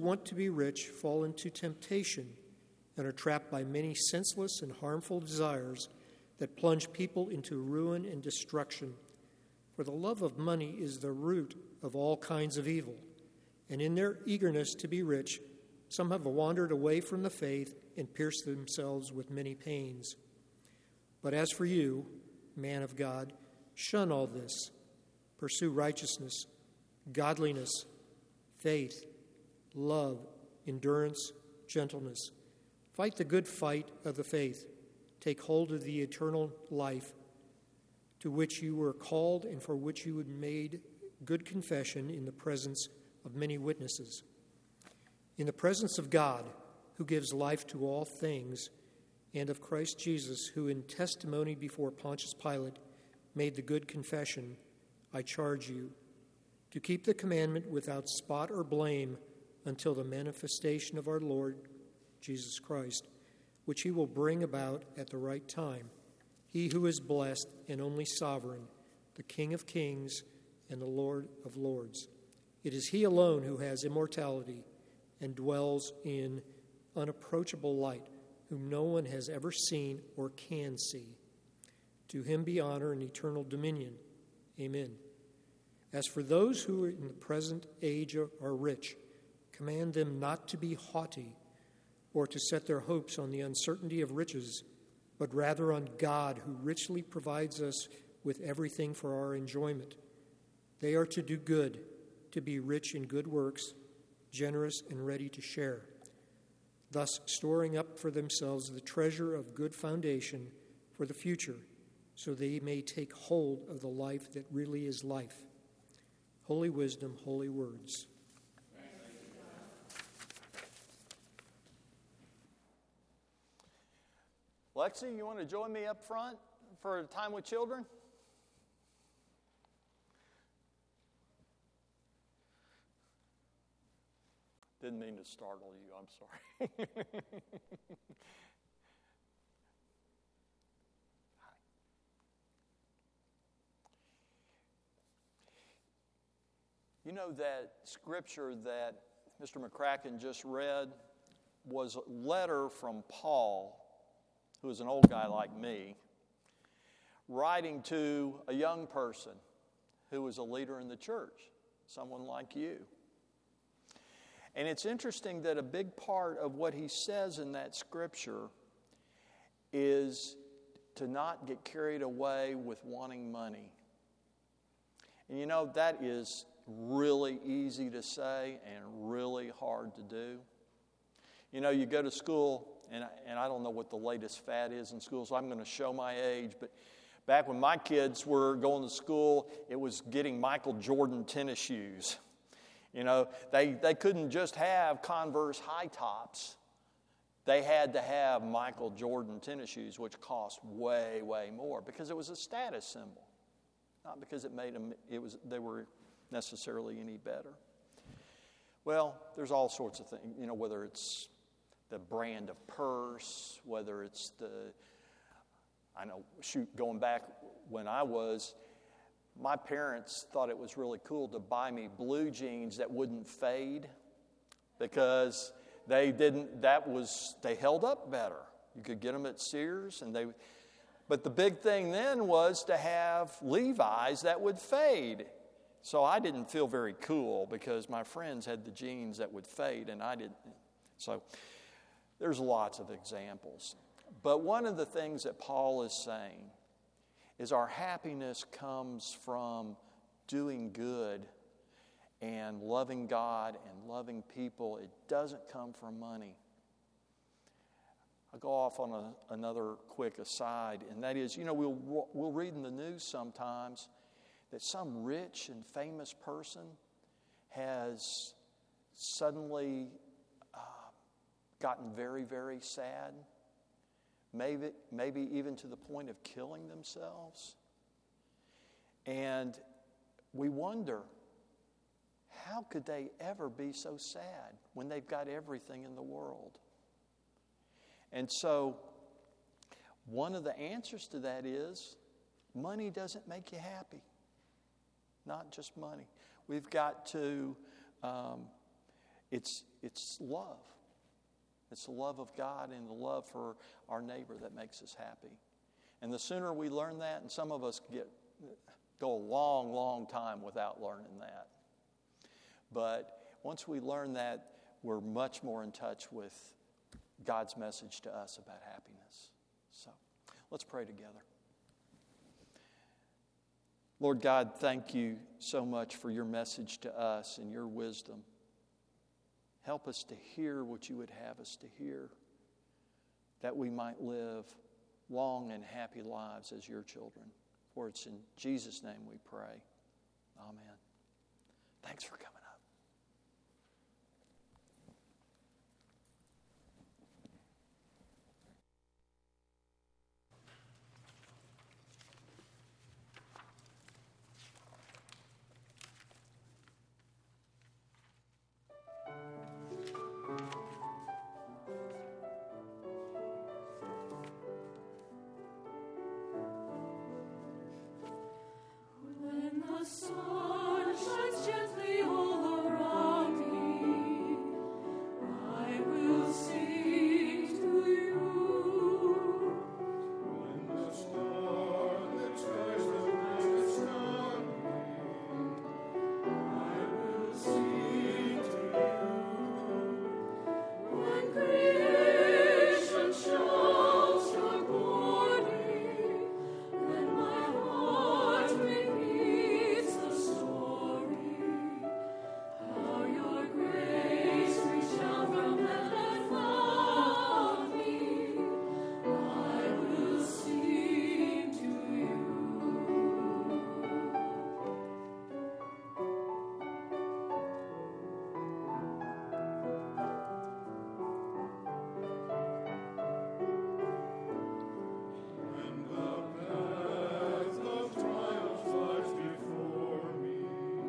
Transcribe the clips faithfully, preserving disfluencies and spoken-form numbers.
want to be rich fall into temptation and are trapped by many senseless and harmful desires that plunge people into ruin and destruction. For the love of money is the root of all kinds of evil, and in their eagerness to be rich, some have wandered away from the faith and pierced themselves with many pains. But as for you, man of God, shun all this. Pursue righteousness, godliness, faith, love, endurance, gentleness. Fight the good fight of the faith. Take hold of the eternal life to which you were called and for which you had made good confession in the presence of many witnesses. In the presence of God, who gives life to all things, and of Christ Jesus, who in testimony before Pontius Pilate made the good confession, I charge you to keep the commandment without spot or blame until the manifestation of our Lord Jesus Christ, which he will bring about at the right time. He who is blessed and only sovereign, the King of kings and the Lord of lords. It is he alone who has immortality and dwells in unapproachable light, whom no one has ever seen or can see. To him be honor and eternal dominion. Amen. As for those who in the present age are rich, command them not to be haughty or to set their hopes on the uncertainty of riches, but rather on God, who richly provides us with everything for our enjoyment. They are to do good, to be rich in good works, generous and ready to share, thus storing up for themselves the treasure of good foundation for the future, so they may take hold of the life that really is life. Holy wisdom, holy words. Lexi, you want to join me up front for a time with children? Didn't mean to startle you, I'm sorry. You know that scripture that Mister McCracken just read was a letter from Paul, who is an old guy like me, writing to a young person who was a leader in the church, someone like you. And it's interesting that a big part of what he says in that scripture is to not get carried away with wanting money. And you know, that is really easy to say and really hard to do. You know, you go to school, and I, and I don't know what the latest fad is in school, so I'm going to show my age, but back when my kids were going to school, it was getting Michael Jordan tennis shoes. You know, they, they couldn't just have Converse high tops. They had to have Michael Jordan tennis shoes, which cost way, way more because it was a status symbol, not because it made them, it was, they were necessarily any better. Well, there's all sorts of things, you know, whether it's the brand of purse, whether it's the, I know, shoot, going back when I was, my parents thought it was really cool to buy me blue jeans that wouldn't fade because they didn't, that was, they held up better. You could get them at Sears and they, but the big thing then was to have Levi's that would fade. So I didn't feel very cool because my friends had the jeans that would fade and I didn't. So there's lots of examples. But one of the things that Paul is saying is our happiness comes from doing good and loving God and loving people. It doesn't come from money. I'll go off on a, another quick aside, and that is, you know, we'll, we'll read in the news sometimes that some rich and famous person has suddenly uh, gotten very, very sad. Maybe, maybe even to the point of killing themselves. And we wonder, how could they ever be so sad when they've got everything in the world? And so, one of the answers to that is, money doesn't make you happy. Not just money. We've got to, um, it's, It's love. It's the love of God and the love for our neighbor that makes us happy. And the sooner we learn that, and some of us get go a long, long time without learning that. But once we learn that, we're much more in touch with God's message to us about happiness. So, let's pray together. Lord God, thank you so much for your message to us and your wisdom. Help us to hear what you would have us to hear, that we might live long and happy lives as your children. For it's in Jesus' name we pray. Amen. Thanks for coming up. The sun shines gently all around me. I will sing to you. When the starlit skies the planets round me, I will sing to you. When creation shouts your glory, then my heart repeats the story. How your grace reached down from heaven and found me. I will sing to you. When the path of trials lies before me,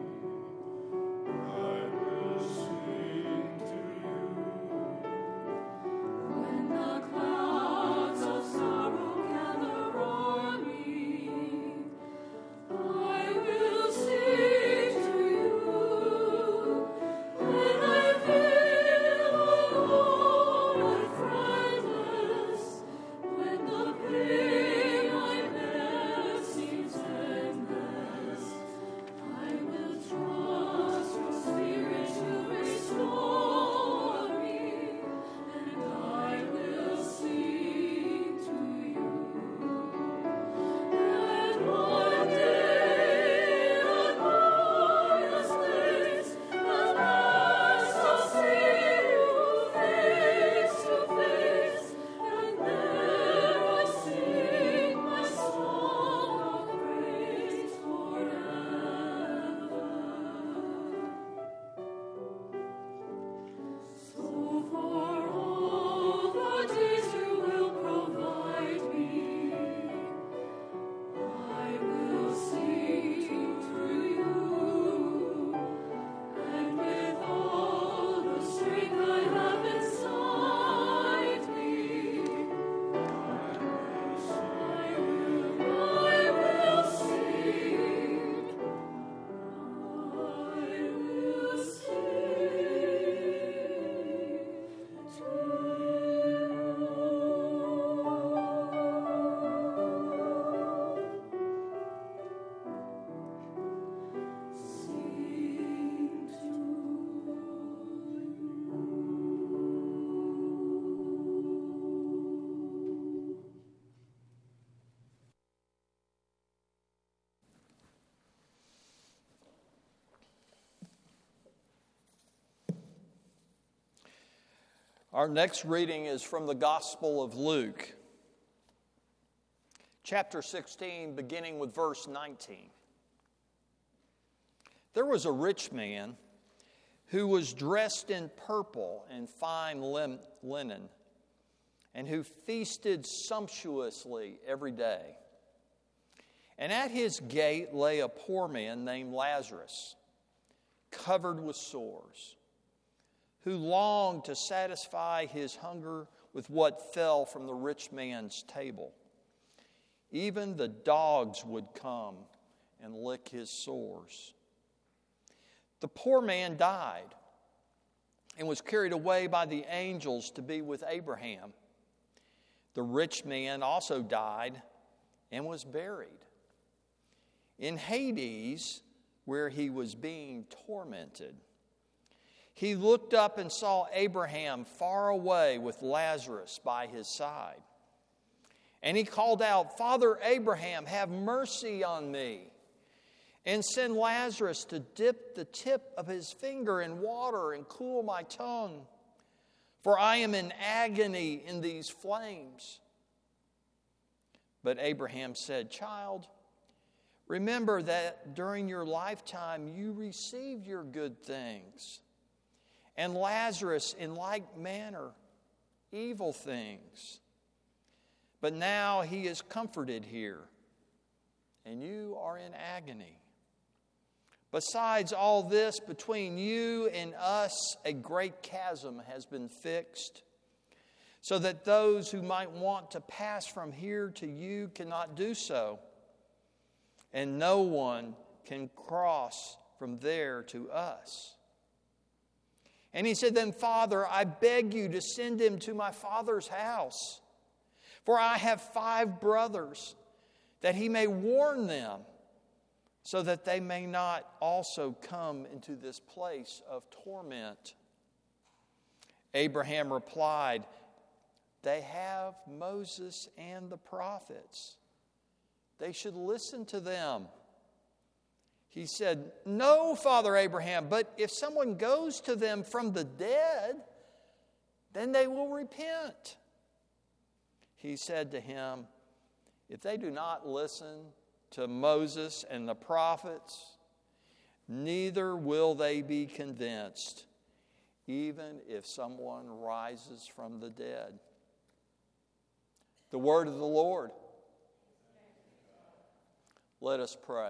I will sing to you. When the clouds of sorrow gather o'er me, I will sing to you. When I feel alone and friendless, when the pain I bear seems endless, I will trust your spirit to restore me, and I will sing to you. And one day, a glorious place, at last I'll see you face to face, and there I'll sing my song of praise forever. So for all the days you will provide me, I will sing to you. And with all the strength I have inside me, I will, I will sing. I will sing to you. Sing to you. Our next reading is from the Gospel of Luke, chapter sixteen, beginning with verse nineteen. There was a rich man who was dressed in purple and fine lim- linen, and who feasted sumptuously every day. And at his gate lay a poor man named Lazarus, covered with sores, who longed to satisfy his hunger with what fell from the rich man's table. Even the dogs would come and lick his sores. The poor man died and was carried away by the angels to be with Abraham. The rich man also died and was buried in Hades, where he was being tormented. He looked up and saw Abraham far away with Lazarus by his side. And he called out, "Father Abraham, have mercy on me, and send Lazarus to dip the tip of his finger in water and cool my tongue, for I am in agony in these flames." But Abraham said, "Child, remember that during your lifetime you received your good things, and Lazarus in like manner evil things. But now he is comforted here, and you are in agony. Besides all this, between you and us a great chasm has been fixed, so that those who might want to pass from here to you cannot do so, and no one can cross from there to us." And he said, "Then, Father, I beg you to send him to my father's house, for I have five brothers, that he may warn them, so that they may not also come into this place of torment." Abraham replied, "They have Moses and the prophets. They should listen to them." He said, "No, Father Abraham, but if someone goes to them from the dead, then they will repent." He said to him, "If they do not listen to Moses and the prophets, neither will they be convinced, even if someone rises from the dead." The word of the Lord. Let us pray.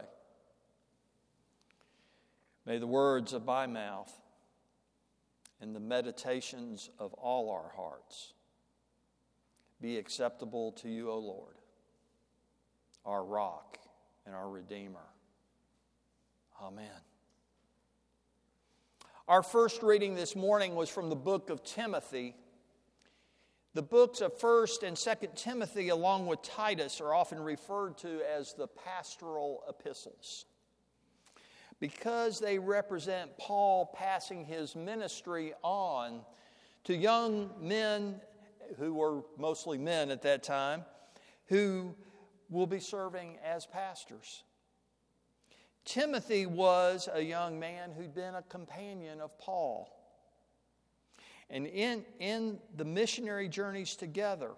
May the words of my mouth and the meditations of all our hearts be acceptable to you, O Lord, our rock and our Redeemer. Amen. Our first reading this morning was from the book of Timothy. The books of First and Second Timothy, along with Titus, are often referred to as the pastoral epistles, because they represent Paul passing his ministry on to young men, who were mostly men at that time, who will be serving as pastors. Timothy was a young man who'd been a companion of Paul. And in, in the missionary journeys together,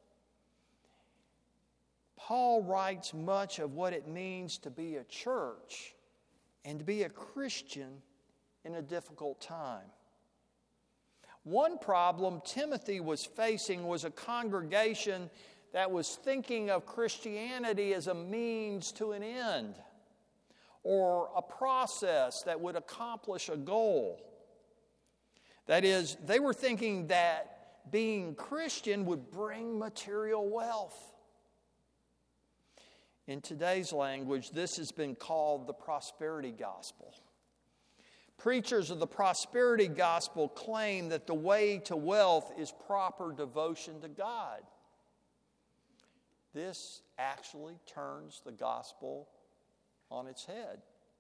Paul writes much of what it means to be a church and to be a Christian in a difficult time. One problem Timothy was facing was a congregation that was thinking of Christianity as a means to an end, or a process that would accomplish a goal. That is, they were thinking that being Christian would bring material wealth. In today's language, this has been called the prosperity gospel. Preachers of the prosperity gospel claim that the way to wealth is proper devotion to God. This actually turns the gospel on its head.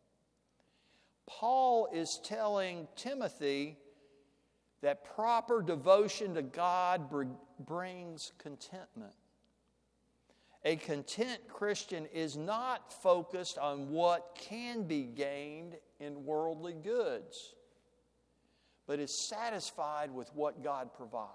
Paul is telling Timothy that proper devotion to God br- brings contentment. A content Christian is not focused on what can be gained in worldly goods, but is satisfied with what God provides.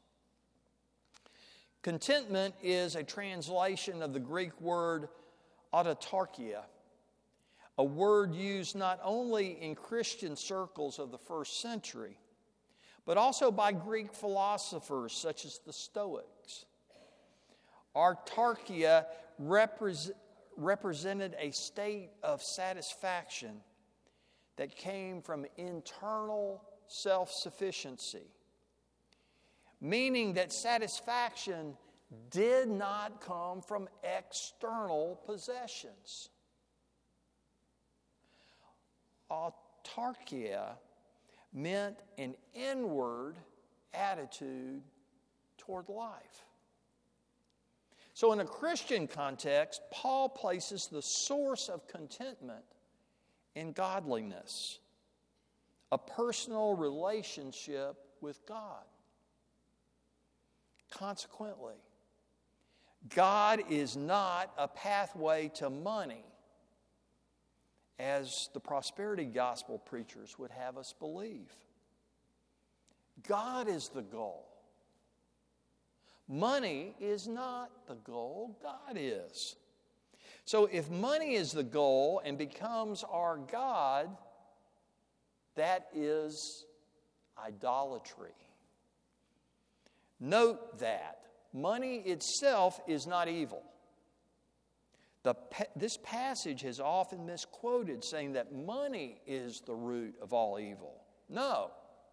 Contentment is a translation of the Greek word autarkia, a word used not only in Christian circles of the first century, but also by Greek philosophers such as the Stoics. Autarkia repre- represented a state of satisfaction that came from internal self-sufficiency, meaning that satisfaction did not come from external possessions. Autarkia meant an inward attitude toward life. So in a Christian context, Paul places the source of contentment in godliness, a personal relationship with God. Consequently, God is not a pathway to money, as the prosperity gospel preachers would have us believe. God is the goal. Money is not the goal, God is. So if money is the goal and becomes our God, that is idolatry. Note that money itself is not evil. The, this passage has often misquoted, saying that money is the root of all evil. No.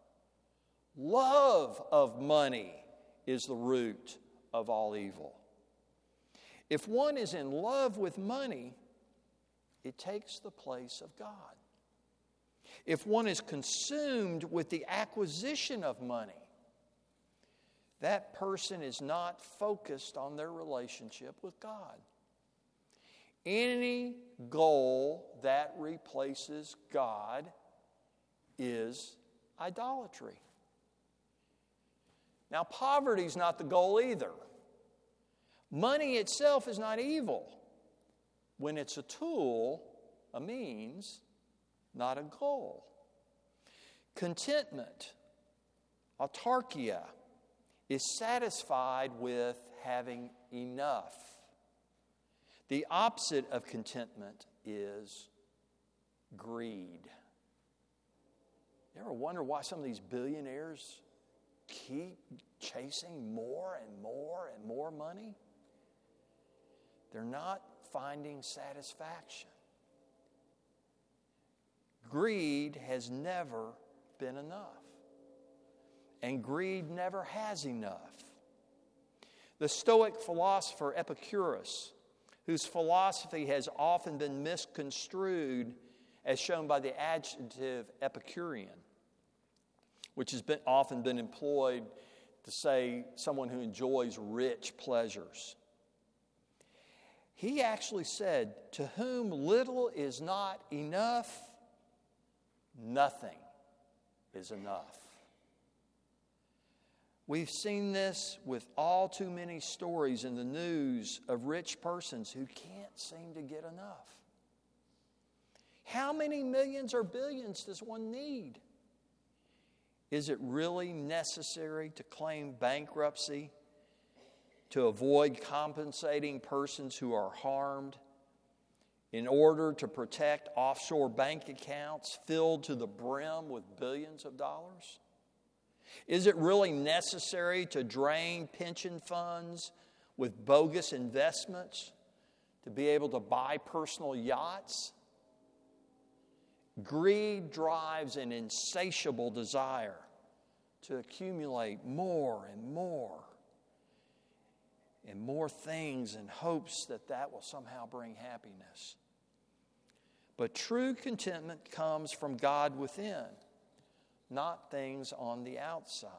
Love of money is the root of all evil. If one is in love with money, it takes the place of God. If one is consumed with the acquisition of money, that person is not focused on their relationship with God. Any goal that replaces God is idolatry. Now, poverty is not the goal either. Money itself is not evil when it's a tool, a means, not a goal. Contentment, autarkia, is satisfied with having enough. The opposite of contentment is greed. You ever wonder why some of these billionaires keep chasing more and more and more money? They're not finding satisfaction. Greed has never been enough. And greed never has enough. The Stoic philosopher Epicurus, whose philosophy has often been misconstrued as shown by the adjective Epicurean, which has been, often been employed to say someone who enjoys rich pleasures. He actually said, "To whom little is not enough, nothing is enough." We've seen this with all too many stories in the news of rich persons who can't seem to get enough. How many millions or billions does one need? Is it really necessary to claim bankruptcy to avoid compensating persons who are harmed in order to protect offshore bank accounts filled to the brim with billions of dollars? Is it really necessary to drain pension funds with bogus investments to be able to buy personal yachts? Greed drives an insatiable desire to accumulate more and more and more things in hopes that that will somehow bring happiness. But true contentment comes from God within, not things on the outside.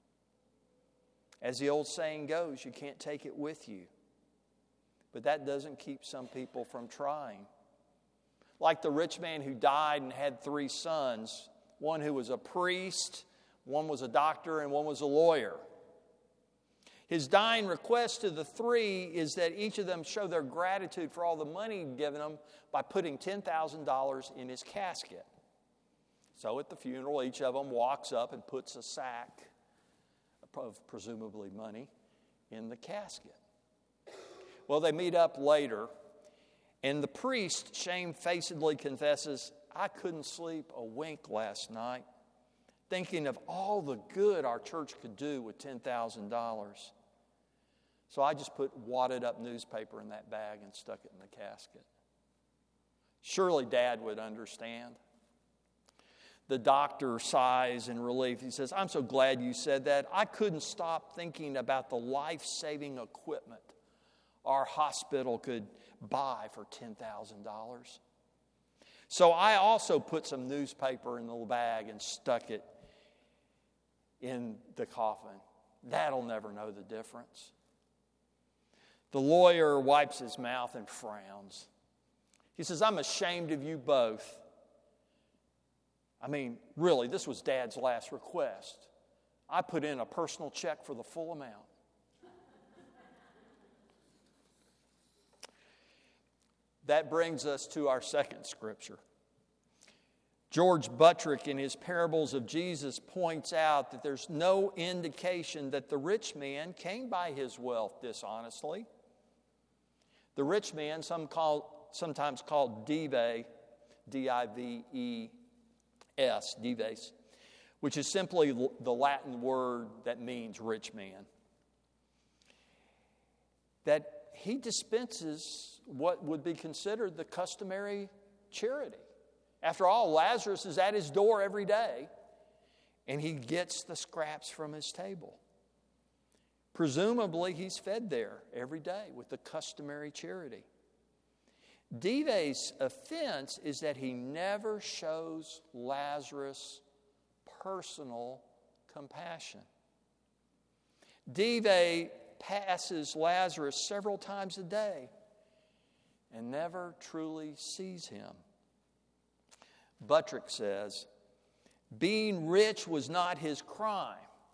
As the old saying goes, you can't take it with you. But that doesn't keep some people from trying. Like the rich man who died and had three sons, one who was a priest, one was a doctor, and one was a lawyer. His dying request to the three is that each of them show their gratitude for all the money he'd given them by putting ten thousand dollars in his casket. So at the funeral, each of them walks up and puts a sack of presumably money in the casket. Well, they meet up later, and the priest shamefacedly confesses, "I couldn't sleep a wink last night, thinking of all the good our church could do with ten thousand dollars. So I just put wadded up newspaper in that bag and stuck it in the casket." Surely Dad would understand. The doctor sighs in relief. He says, "I'm so glad you said that. I couldn't stop thinking about the life-saving equipment our hospital could buy for ten thousand dollars. So I also put some newspaper in the little bag and stuck it in the coffin. That'll never know the difference. The lawyer wipes his mouth and frowns. He says, I'm ashamed of you both. I mean, really, this was Dad's last request. I put in a personal check for the full amount. That brings us to our second scripture. George Buttrick, in his Parables of Jesus, points out that there's no indication that the rich man came by his wealth dishonestly. The rich man, some call, sometimes called Dive, D I V E S, Dives, which is simply the Latin word that means rich man, that he dispenses what would be considered the customary charity. After all, Lazarus is at his door every day, and he gets the scraps from his table. Presumably, he's fed there every day with the customary charity. Dives' offense is that he never shows Lazarus personal compassion. Dive passes Lazarus several times a day and never truly sees him. Buttrick says, being rich was not his crime.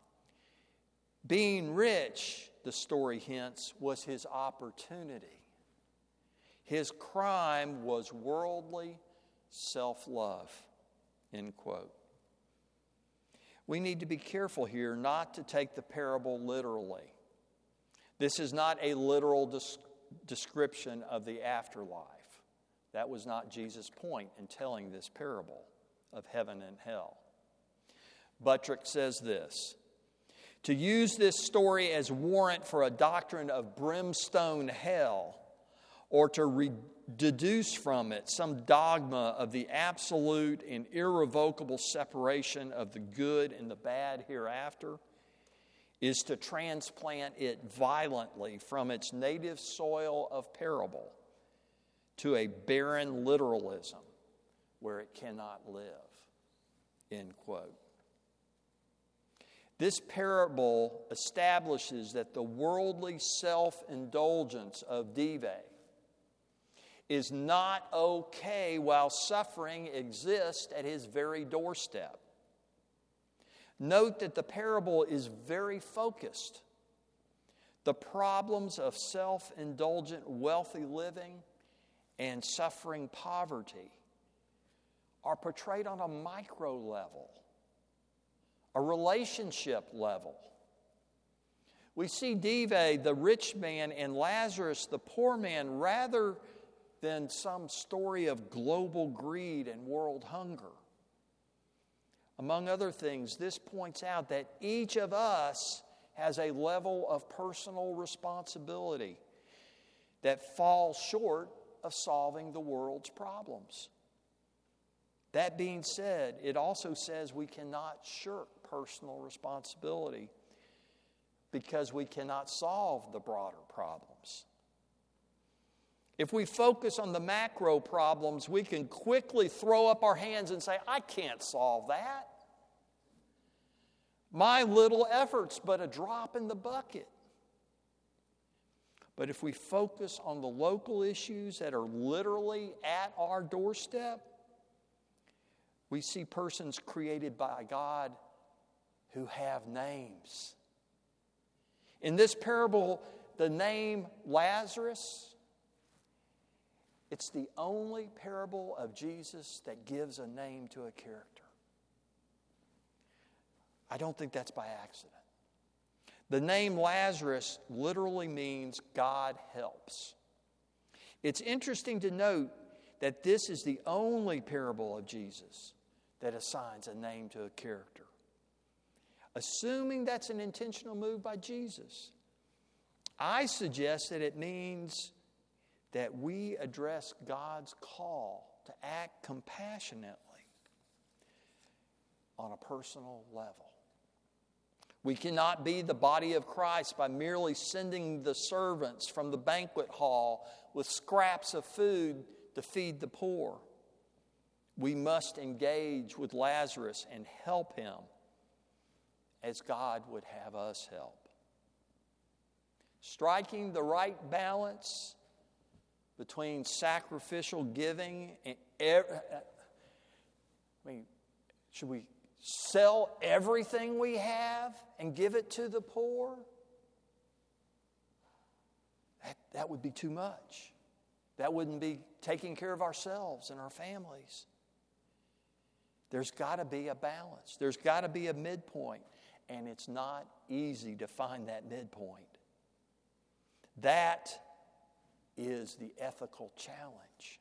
Being rich, the story hints, was his opportunity. His crime was worldly self-love, end quote. We need to be careful here not to take the parable literally. This is not a literal des- description of the afterlife. That was not Jesus' point in telling this parable of heaven and hell. Buttrick says this, to use this story as warrant for a doctrine of brimstone hell, or to re- deduce from it some dogma of the absolute and irrevocable separation of the good and the bad hereafter, is to transplant it violently from its native soil of parable to a barren literalism where it cannot live, end quote. This parable establishes that the worldly self-indulgence of Dive is not okay while suffering exists at his very doorstep. Note that the parable is very focused. The problems of self-indulgent wealthy living and suffering poverty are portrayed on a micro level, a relationship level. We see Dive, the rich man, and Lazarus, the poor man, rather than some story of global greed and world hunger. Among other things, this points out that each of us has a level of personal responsibility that falls short of solving the world's problems. That being said, it also says we cannot shirk personal responsibility because we cannot solve the broader problems. If we focus on the macro problems, we can quickly throw up our hands and say, I can't solve that. My little effort's but a drop in the bucket. But if we focus on the local issues that are literally at our doorstep, we see persons created by God who have names. In this parable, the name Lazarus, it's the only parable of Jesus that gives a name to a character. I don't think that's by accident. The name Lazarus literally means God helps. It's interesting to note that this is the only parable of Jesus that assigns a name to a character. Assuming that's an intentional move by Jesus, I suggest that it means that we address God's call to act compassionately on a personal level. We cannot be the body of Christ by merely sending the servants from the banquet hall with scraps of food to feed the poor. We must engage with Lazarus and help him as God would have us help. Striking the right balance between sacrificial giving and every, I mean, should we sell everything we have and give it to the poor? That, that would be too much. That wouldn't be taking care of ourselves and our families. There's got to be a balance. There's got to be a midpoint. And it's not easy to find that midpoint. That is the ethical challenge.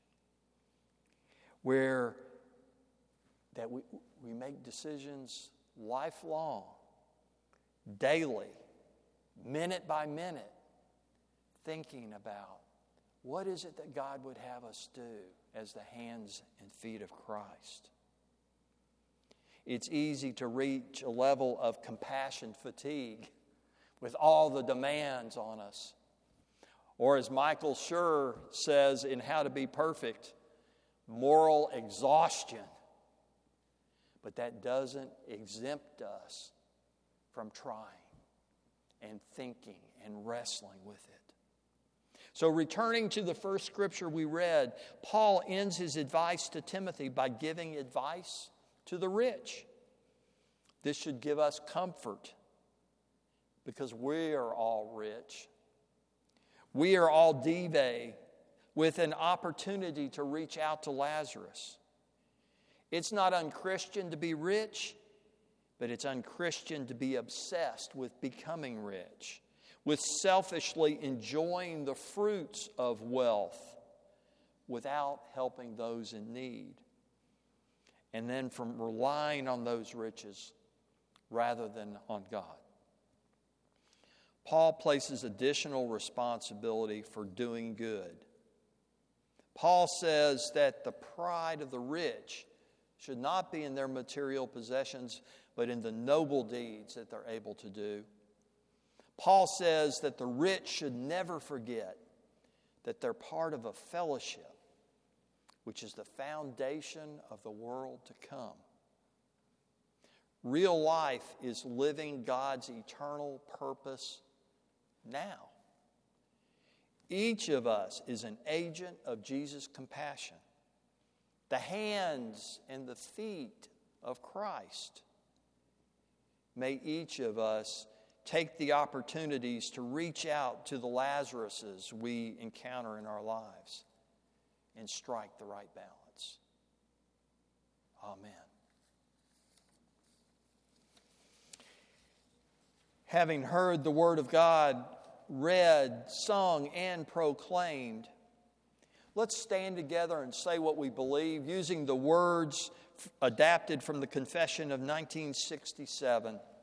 Where that we, we make decisions lifelong, daily, minute by minute, thinking about what is it that God would have us do as the hands and feet of Christ. It's easy to reach a level of compassion fatigue with all the demands on us. Or as Michael Schur says in How to Be Perfect, moral exhaustion. But that doesn't exempt us from trying and thinking and wrestling with it. So returning to the first scripture we read, Paul ends his advice to Timothy by giving advice to the rich. This should give us comfort because we are all rich. We are all divae with an opportunity to reach out to Lazarus. It's not unchristian to be rich, but it's unchristian to be obsessed with becoming rich, with selfishly enjoying the fruits of wealth without helping those in need. And then from relying on those riches rather than on God. Paul places additional responsibility for doing good. Paul says that the pride of the rich should not be in their material possessions, but in the noble deeds that they're able to do. Paul says that the rich should never forget that they're part of a fellowship which is the foundation of the world to come. Real life is living God's eternal purpose now. Each of us is an agent of Jesus' compassion, the hands and the feet of Christ. May each of us take the opportunities to reach out to the Lazaruses we encounter in our lives and strike the right balance. Amen. Having heard the Word of God read, sung, and proclaimed, let's stand together and say what we believe using the words adapted from the Confession of nineteen sixty-seven.